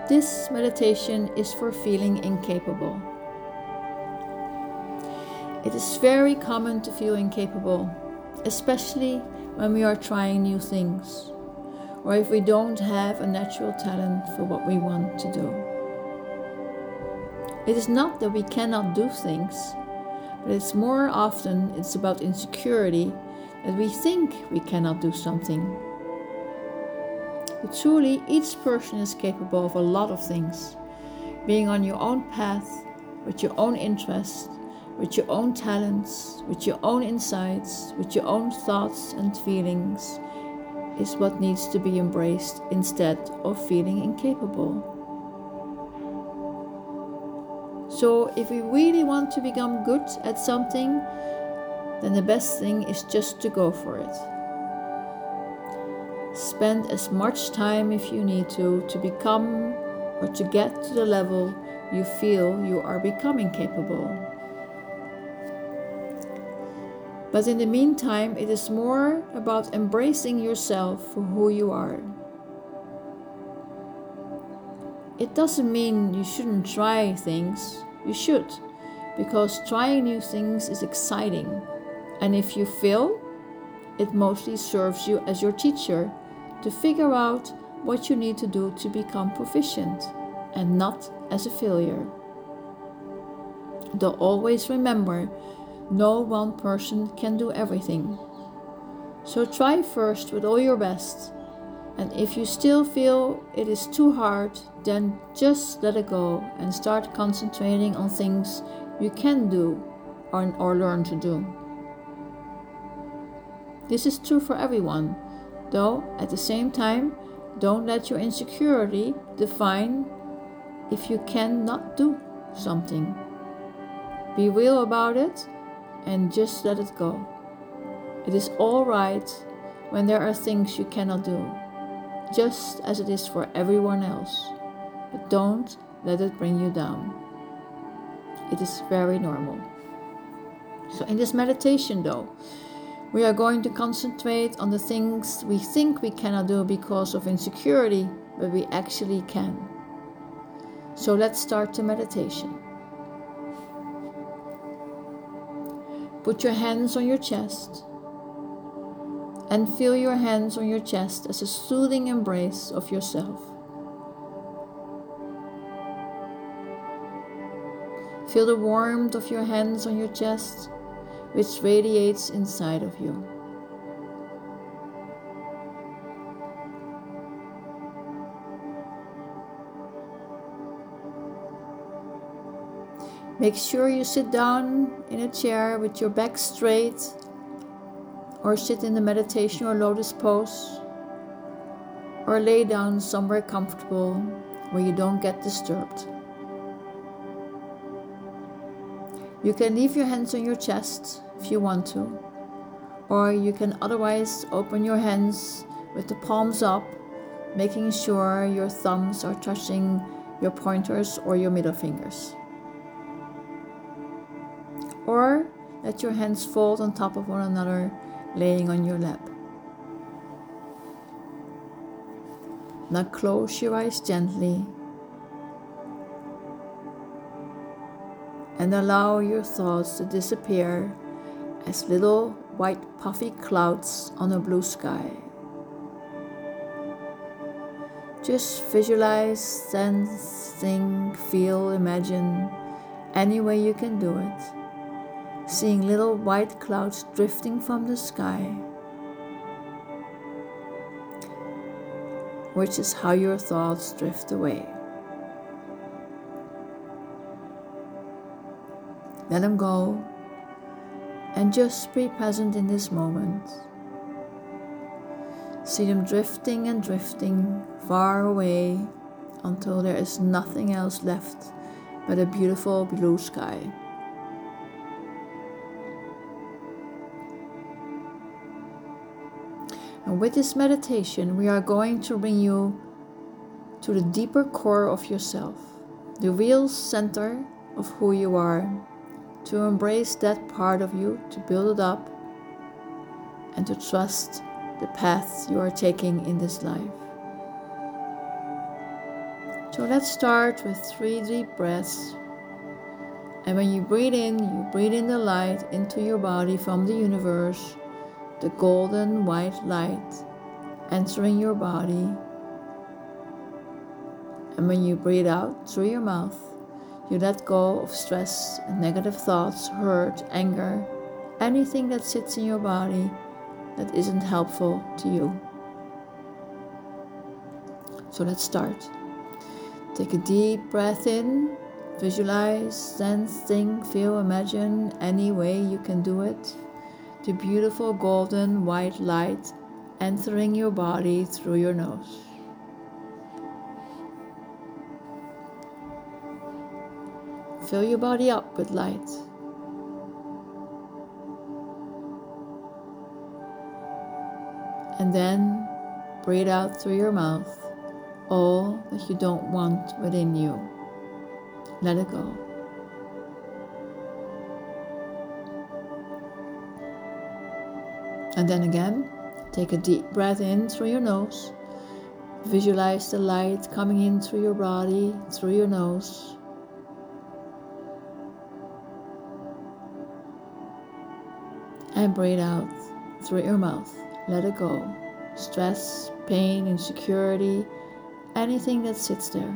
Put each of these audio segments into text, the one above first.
This meditation is for feeling incapable. It is very common to feel incapable, especially when we are trying new things, or if we don't have a natural talent for what we want to do. It is not that we cannot do things, but it's more often it's about insecurity that we think we cannot do something. But truly, each person is capable of a lot of things. Being on your own path, with your own interests, with your own talents, with your own insights, with your own thoughts and feelings, is what needs to be embraced instead of feeling incapable. So if we really want to become good at something, then the best thing is just to go for it. Spend as much time if you need to become or to get to the level you feel you are becoming capable. But in the meantime, it is more about embracing yourself for who you are. It doesn't mean you shouldn't try things. You should, because trying new things is exciting. And if you fail, it mostly serves you as your teacher to figure out what you need to do to become proficient, and not as a failure. Though always remember, no one person can do everything. So try first with all your best, and if you still feel it is too hard, then just let it go and start concentrating on things you can do or learn to do. This is true for everyone, though at the same time, don't let your insecurity define if you cannot do something. Be real about it and just let it go. It is all right when there are things you cannot do, just as it is for everyone else. But don't let it bring you down. It is very normal. So in this meditation though, we are going to concentrate on the things we think we cannot do because of insecurity, but we actually can. So let's start the meditation. Put your hands on your chest and feel your hands on your chest as a soothing embrace of yourself. Feel the warmth of your hands on your chest, which radiates inside of you. Make sure you sit down in a chair with your back straight, or sit in the meditation or lotus pose, or lay down somewhere comfortable where you don't get disturbed. You can leave your hands on your chest if you want to, or you can otherwise open your hands with the palms up, making sure your thumbs are touching your pointers or your middle fingers. Or let your hands fold on top of one another, laying on your lap. Now close your eyes gently and allow your thoughts to disappear as little white puffy clouds on a blue sky. Just visualize, sense, think, feel, imagine, any way you can do it. Seeing little white clouds drifting from the sky, which is how your thoughts drift away. Let them go and just be present in this moment. See them drifting and drifting far away until there is nothing else left but a beautiful blue sky. And with this meditation, we are going to bring you to the deeper core of yourself, the real center of who you are, to embrace that part of you, to build it up, and to trust the path you are taking in this life. So let's start with 3 deep breaths. And when you breathe in the light into your body from the universe, the golden white light entering your body. And when you breathe out through your mouth, you let go of stress and negative thoughts, hurt, anger, anything that sits in your body that isn't helpful to you. So let's start. Take a deep breath in. Visualize, sense, think, feel, imagine any way you can do it. The beautiful golden white light entering your body through your nose. Fill your body up with light. And then breathe out through your mouth all that you don't want within you. Let it go. And then again, take a deep breath in through your nose. Visualize the light coming in through your body, through your nose. And breathe out through your mouth. Let it go. Stress, pain, insecurity, anything that sits there.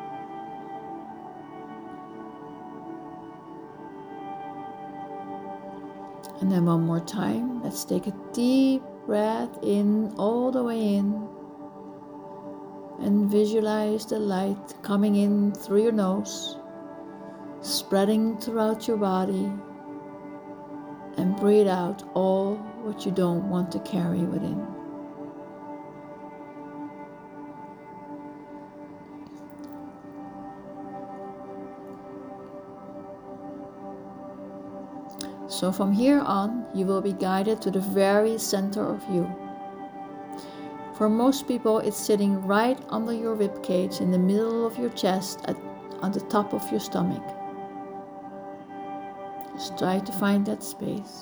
And then one more time, let's take a deep breath in, all the way in. And visualize the light coming in through your nose, spreading throughout your body. And breathe out all what you don't want to carry within. So from here on, you will be guided to the very center of you. For most people, it's sitting right under your ribcage in the middle of your chest on the top of your stomach. Just try to find that space.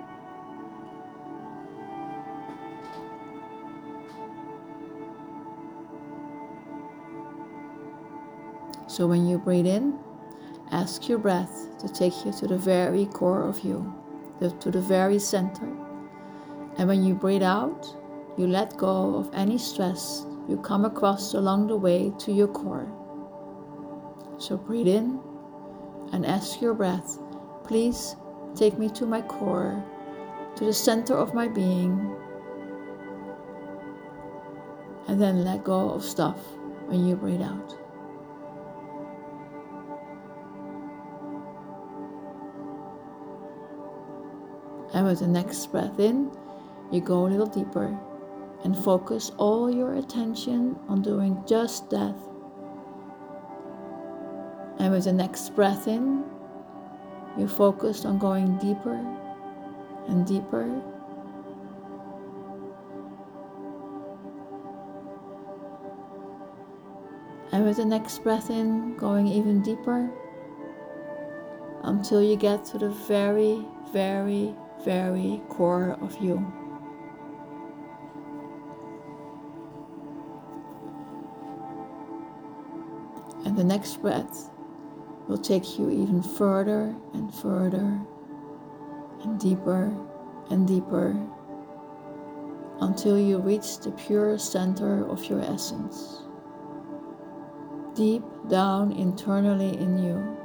So when you breathe in, ask your breath to take you to the very core of you, to the very center. And when you breathe out, you let go of any stress you come across along the way to your core. So breathe in and ask your breath, please take me to my core, to the center of my being. And then let go of stuff when you breathe out. And with the next breath in, you go a little deeper and focus all your attention on doing just that. And with the next breath in, you focus on going deeper and deeper. And with the next breath in, going even deeper until you get to the very, very, very core of you. And the next breath will take you even further and further and deeper until you reach the pure center of your essence, deep down internally in you.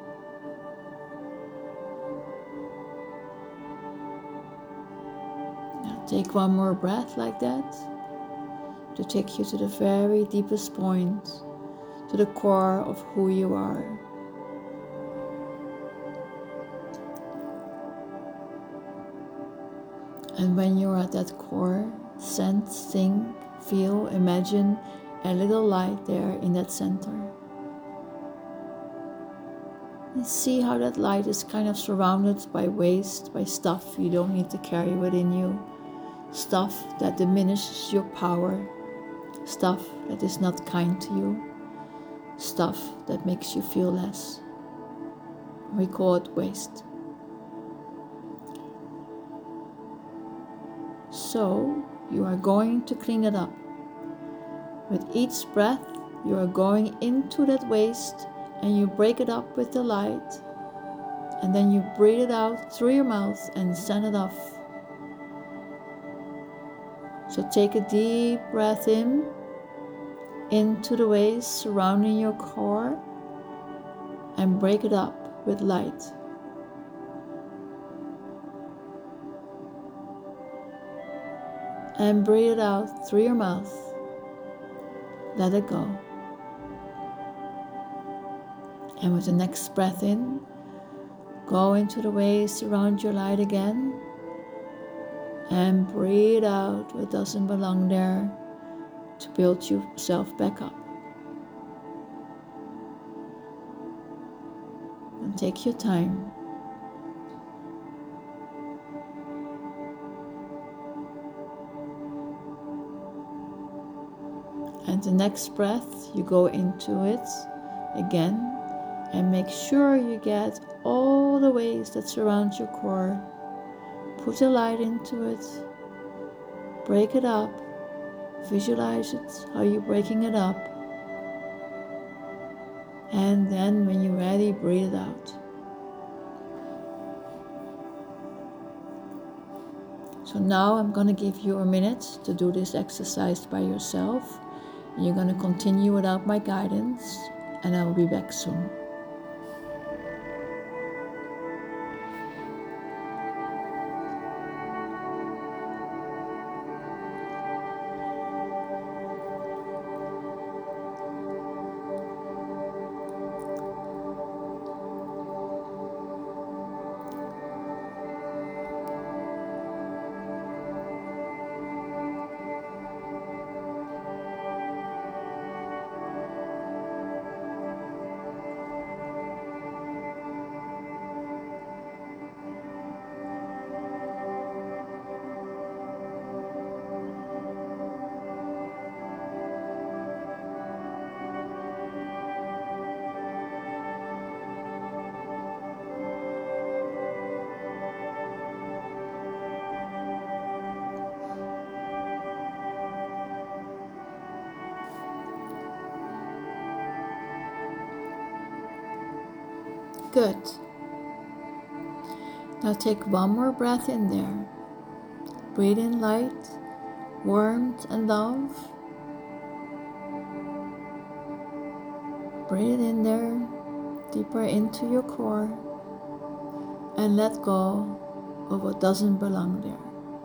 Now take one more breath like that to take you to the very deepest point, to the core of who you are. And when you're at that core, sense, think, feel, imagine a little light there in that center. And see how that light is kind of surrounded by waste, by stuff you don't need to carry within you. Stuff that diminishes your power. Stuff that is not kind to you. Stuff that makes you feel less. We call it waste. So you are going to clean it up. With each breath, you are going into that waste and you break it up with the light, and then you breathe it out through your mouth and send it off. So take a deep breath in, into the waste surrounding your core, and break it up with light. And breathe it out through your mouth. Let it go. And with the next breath in, go into the waste around your light again. And breathe out what doesn't belong there to build yourself back up. And take your time. And the next breath, you go into it again and make sure you get all the waste that surrounds your core. Put the light into it, break it up, visualize it, how you're breaking it up. And then when you're ready, breathe it out. So now I'm going to give you a minute to do this exercise by yourself. And you're going to continue without my guidance, and I will be back soon. Good. Now take one more breath in there. Breathe in light, warmth and love. Breathe in there, deeper into your core, and let go of what doesn't belong there.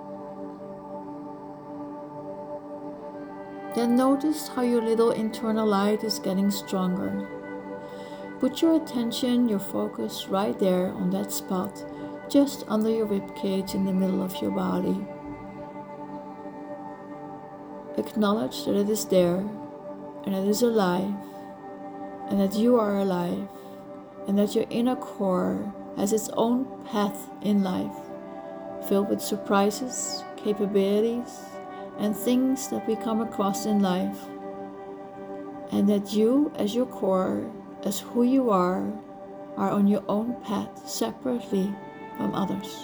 Then notice how your little internal light is getting stronger. Put your attention, your focus right there on that spot, just under your ribcage in the middle of your body. Acknowledge that it is there, and it is alive, and that you are alive, and that your inner core has its own path in life, filled with surprises, capabilities, and things that we come across in life, and that you, as your core, as who you are on your own path, separately from others.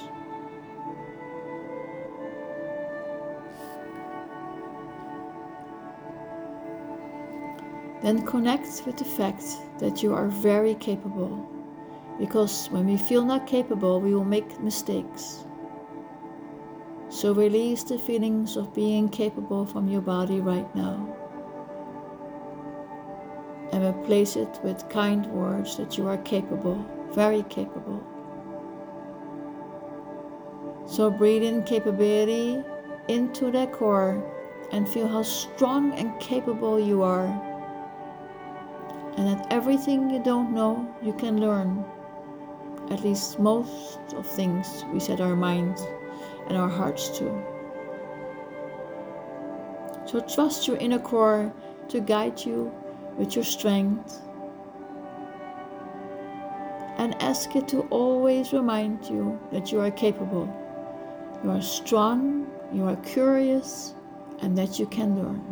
Then connect with the fact that you are very capable, because when we feel not capable, we will make mistakes. So release the feelings of being capable from your body right now, and replace it with kind words that you are capable, very capable. So breathe in capability into that core and feel how strong and capable you are, and that everything you don't know, you can learn. At least most of things we set our minds and our hearts to. So trust your inner core to guide you with your strength, and ask it to always remind you that you are capable, you are strong, you are curious, and that you can learn.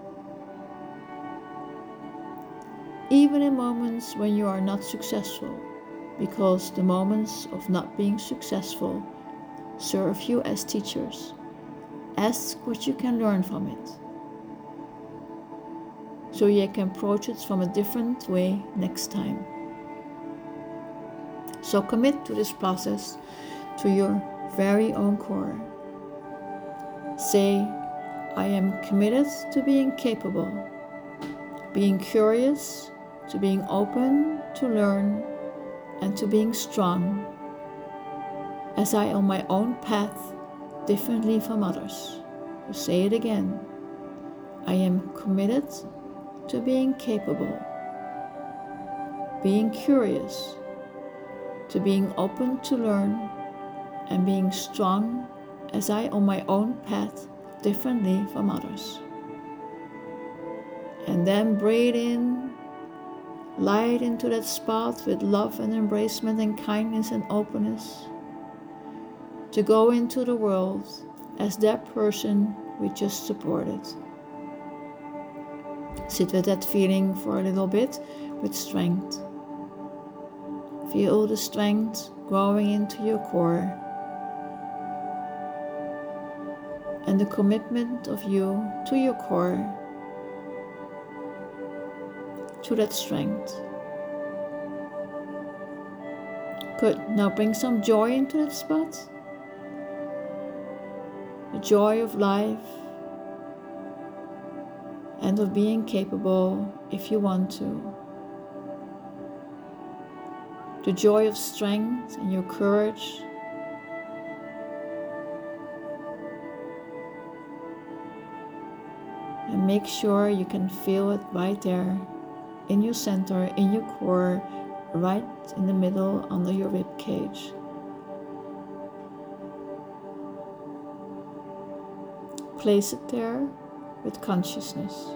Even in moments when you are not successful, because the moments of not being successful serve you as teachers. Ask what you can learn from it. so you can approach it from a different way next time. So commit to this process to your very own core. Say, I am committed to being capable, being curious, to being open to learn, and to being strong, as I on my own path differently from others. You say it again. I am committed to being capable, being curious, to being open to learn, and being strong, as I on my own path differently from others. And then breathe in light into that spot with love and embracement and kindness and openness, to go into the world as that person we just supported. Sit with that feeling for a little bit with strength. Feel the strength growing into your core and the commitment of you to your core, to that strength. Good. Now bring some joy into that spot. The joy of life and of being capable if you want to. The joy of strength and your courage. And make sure you can feel it right there in your center, in your core, right in the middle under your rib cage. Place it there with consciousness.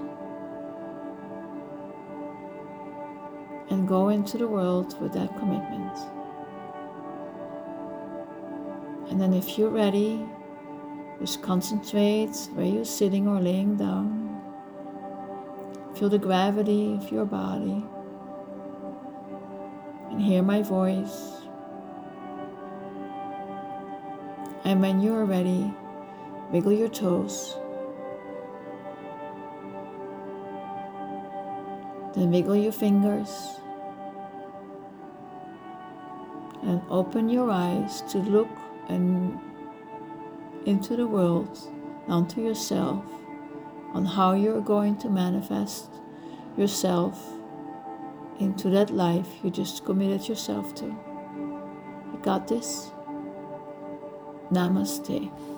And go into the world with that commitment. And then if you're ready, just concentrate where you're sitting or laying down. Feel the gravity of your body. And hear my voice. And when you are ready, wiggle your toes. Then wiggle your fingers. And open your eyes to look into the world, onto yourself, on how you're going to manifest yourself into that life you just committed yourself to. You got this? Namaste.